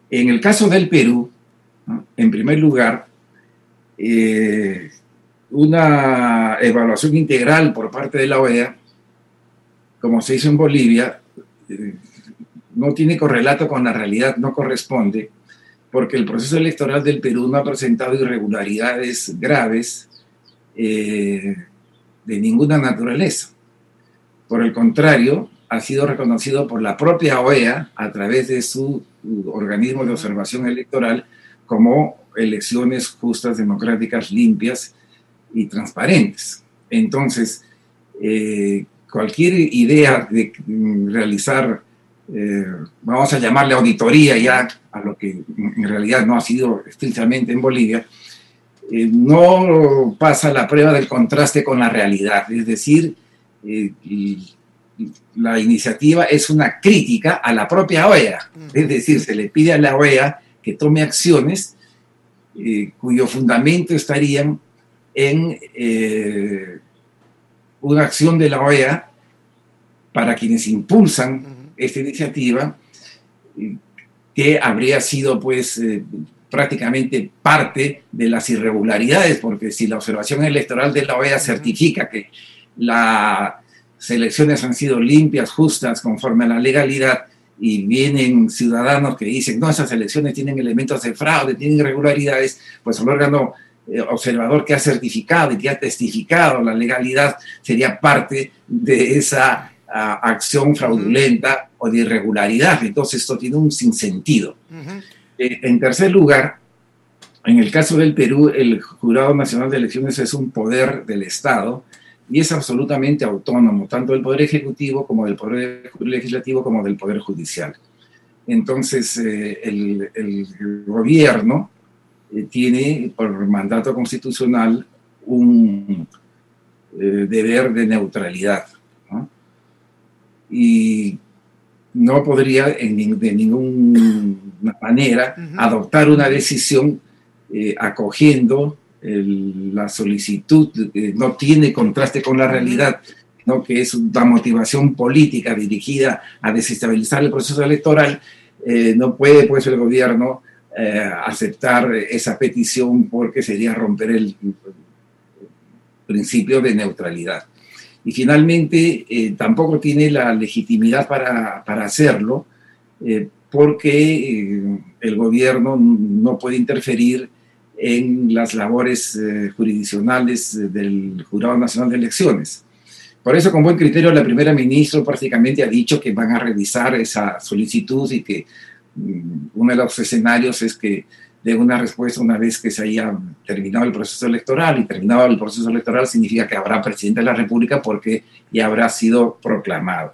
En el caso del Perú, ¿no? En primer lugar, una evaluación integral por parte de la OEA, como se hizo en Bolivia, no tiene correlato con la realidad, no corresponde, porque el proceso electoral del Perú no ha presentado irregularidades graves de ninguna naturaleza. Por el contrario, ha sido reconocido por la propia OEA a través de su organismo de observación electoral como elecciones justas, democráticas, limpias y transparentes. Entonces, cualquier idea de realizar, vamos a llamarle auditoría ya, a lo que en realidad no ha sido estrictamente en Bolivia, no pasa la prueba del contraste con la realidad. Es decir, la iniciativa es una crítica a la propia OEA. Es decir, se le pide a la OEA que tome acciones cuyo fundamento estarían en una acción de la OEA para quienes impulsan esta iniciativa, que habría sido pues prácticamente parte de las irregularidades, porque si la observación electoral de la OEA certifica que las elecciones han sido limpias, justas, conforme a la legalidad, y vienen ciudadanos que dicen, no, esas elecciones tienen elementos de fraude, tienen irregularidades, pues el órgano observador que ha certificado y que ha testificado la legalidad sería parte de esa acción fraudulenta o de irregularidad. Entonces esto tiene un sinsentido. En tercer lugar, en el caso del Perú, el Jurado Nacional de Elecciones es un poder del Estado y es absolutamente autónomo, tanto del Poder Ejecutivo como del Poder Legislativo como del Poder Judicial. Entonces, el gobierno tiene por mandato constitucional un deber de neutralidad, ¿no? Y no podría de ninguna manera adoptar una decisión acogiendo la solicitud, no tiene contraste con la realidad, ¿no? Que es una motivación política dirigida a desestabilizar el proceso electoral. No puede pues el gobierno aceptar esa petición porque sería romper el principio de neutralidad. Y finalmente tampoco tiene la legitimidad para hacerlo porque el gobierno no puede interferir en las labores jurisdiccionales del Jurado Nacional de Elecciones. Por eso, con buen criterio, la primera ministra prácticamente ha dicho que van a revisar esa solicitud y que uno de los escenarios es que dé una respuesta una vez que se haya terminado el proceso electoral, y terminado el proceso electoral significa que habrá presidente de la República porque ya habrá sido proclamado.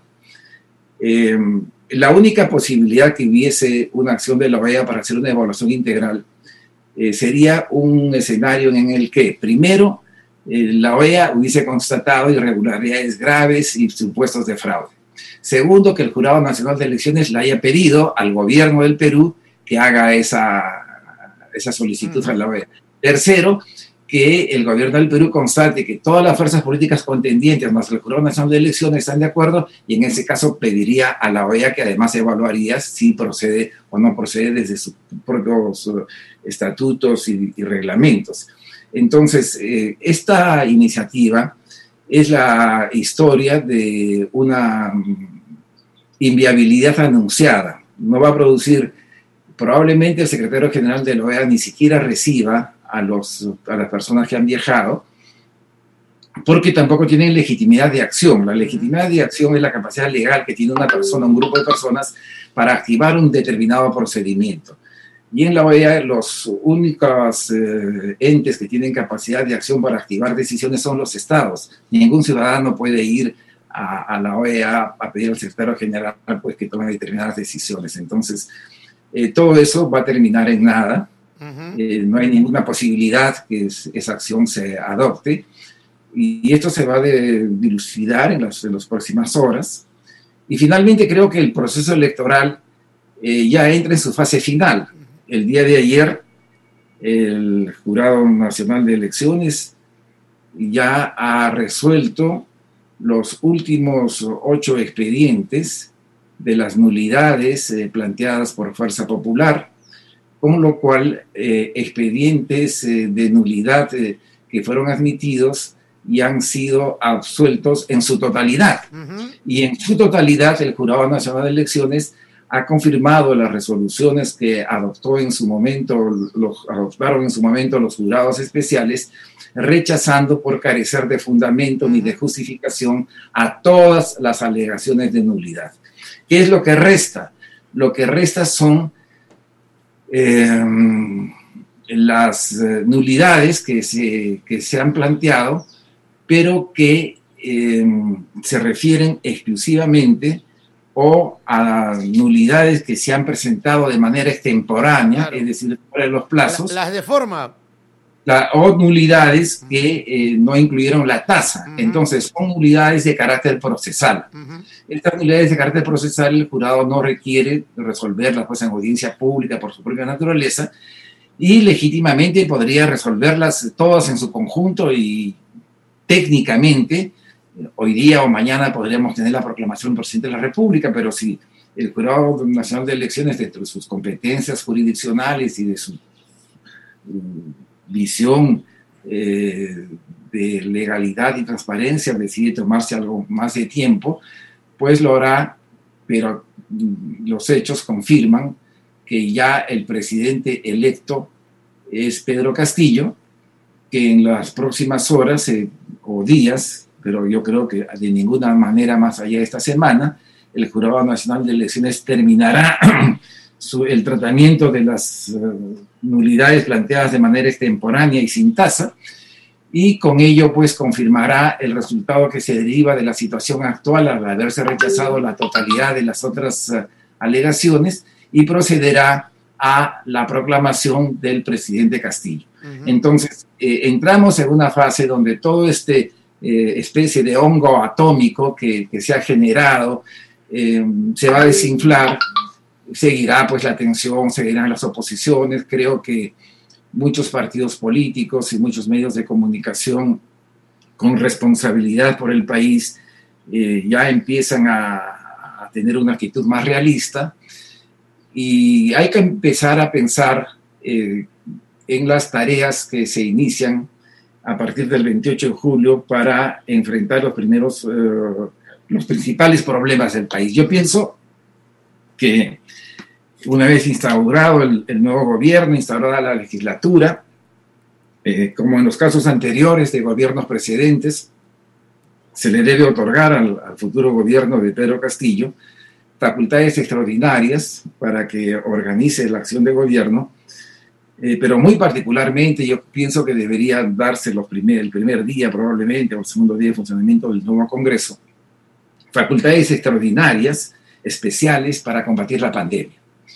La única posibilidad que hubiese una acción de la OEA para hacer una evaluación integral sería un escenario en el que, primero, la OEA hubiese constatado irregularidades graves y supuestos de fraude. Segundo, que el Jurado Nacional de Elecciones le haya pedido al gobierno del Perú que haga esa solicitud a la OEA. Tercero, que el gobierno del Perú constate que todas las fuerzas políticas contendientes más el Jurado Nacional de Elecciones están de acuerdo, y en ese caso pediría a la OEA que además evaluaría si procede o no procede desde sus propios estatutos y reglamentos. Entonces, esta iniciativa es la historia de una inviabilidad anunciada. No va a producir, probablemente el secretario general de la OEA ni siquiera reciba a las personas que han viajado, porque tampoco tienen legitimidad de acción. La legitimidad de acción es la capacidad legal que tiene una persona, un grupo de personas, para activar un determinado procedimiento. Y en la OEA los únicos entes que tienen capacidad de acción para activar decisiones son los estados. Ningún ciudadano puede ir a la OEA a pedir al secretario general pues, que tome determinadas decisiones. Entonces, todo eso va a terminar en nada. No hay ninguna posibilidad que esa acción se adopte. Y esto se va a dilucidar en las próximas horas. Y finalmente creo que el proceso electoral ya entra en su fase final. El día de ayer, el Jurado Nacional de Elecciones ya ha resuelto los últimos 8 expedientes de las nulidades planteadas por Fuerza Popular. con lo cual expedientes de nulidad que fueron admitidos y han sido absueltos en su totalidad. Y en su totalidad el Jurado Nacional de Elecciones ha confirmado las resoluciones que adoptaron en su momento los jurados especiales, rechazando por carecer de fundamento ni de justificación a todas las alegaciones de nulidad. ¿Qué es lo que resta? Lo que resta son las nulidades que se han planteado, pero que se refieren exclusivamente o a nulidades que se han presentado de manera extemporánea, claro, es decir, fuera de los plazos. Las de forma. O nulidades que no incluyeron la tasa. Entonces, son nulidades de carácter procesal. Estas nulidades de carácter procesal, el jurado no requiere resolverlas pues, en audiencia pública por su propia naturaleza, y legítimamente podría resolverlas todas en su conjunto, y técnicamente hoy día o mañana podríamos tener la proclamación del presidente de la República, pero si el Jurado Nacional de Elecciones, dentro de sus competencias jurisdiccionales y de su visión de legalidad y transparencia, decide tomarse algo más de tiempo, pues lo hará, pero los hechos confirman que ya el presidente electo es Pedro Castillo, que en las próximas horas o días, pero yo creo que de ninguna manera más allá de esta semana, el Jurado Nacional de Elecciones terminará el tratamiento de las nulidades planteadas de manera extemporánea y sin tasa, y con ello pues confirmará el resultado que se deriva de la situación actual al haberse rechazado la totalidad de las otras alegaciones, y procederá a la proclamación del presidente Castillo. Entonces, entramos en una fase donde todo especie de hongo atómico que se ha generado se va a desinflar. Seguirá pues la tensión, seguirán las oposiciones. Creo que muchos partidos políticos y muchos medios de comunicación con responsabilidad por el país ya empiezan a tener una actitud más realista, y hay que empezar a pensar en las tareas que se inician a partir del 28 de julio para enfrentar los principales problemas del país. Yo pienso que una vez instaurado el nuevo gobierno, instaurada la legislatura, como en los casos anteriores de gobiernos precedentes, se le debe otorgar al futuro gobierno de Pedro Castillo facultades extraordinarias para que organice la acción de gobierno, pero muy particularmente yo pienso que debería darse el primer día probablemente o el segundo día de funcionamiento del nuevo Congreso, facultades extraordinarias, especiales para combatir la pandemia.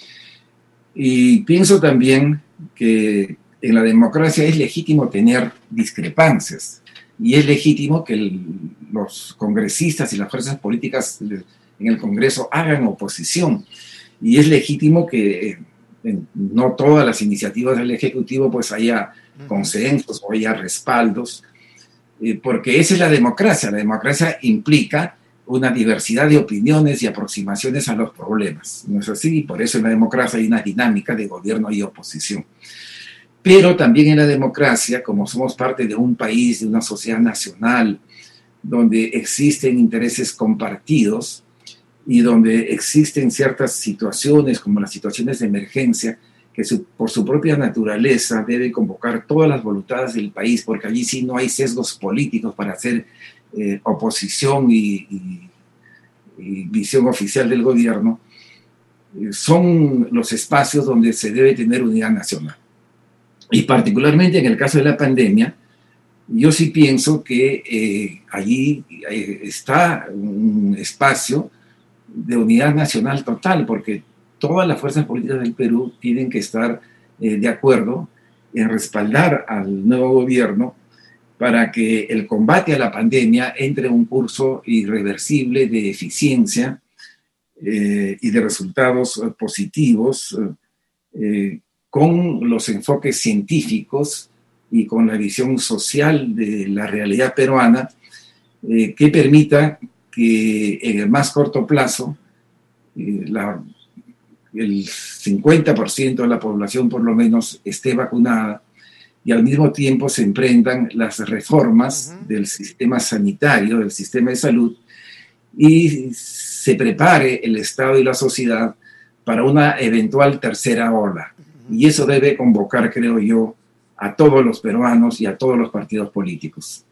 Y pienso también que en la democracia es legítimo tener discrepancias, y es legítimo que los congresistas y las fuerzas políticas en el Congreso hagan oposición, y es legítimo que no todas las iniciativas del Ejecutivo pues haya consensos o haya respaldos, porque esa es la democracia. La democracia implica una diversidad de opiniones y aproximaciones a los problemas, ¿no es así? Por eso en la democracia hay una dinámica de gobierno y oposición. Pero también en la democracia, como somos parte de un país, de una sociedad nacional, donde existen intereses compartidos y donde existen ciertas situaciones, como las situaciones de emergencia, que por su propia naturaleza debe convocar todas las voluntades del país, porque allí sí no hay sesgos políticos para hacer oposición y visión oficial del gobierno, son los espacios donde se debe tener unidad nacional. Y particularmente en el caso de la pandemia, yo sí pienso que allí está un espacio de unidad nacional total, porque todas las fuerzas políticas del Perú tienen que estar de acuerdo en respaldar al nuevo gobierno para que el combate a la pandemia entre en un curso irreversible de eficiencia y de resultados positivos, con los enfoques científicos y con la visión social de la realidad peruana, que permita que en el más corto plazo el 50% de la población por lo menos esté vacunada y al mismo tiempo se emprendan las reformas del sistema sanitario, del sistema de salud, y se prepare el Estado y la sociedad para una eventual tercera ola. Y eso debe convocar, creo yo, a todos los peruanos y a todos los partidos políticos.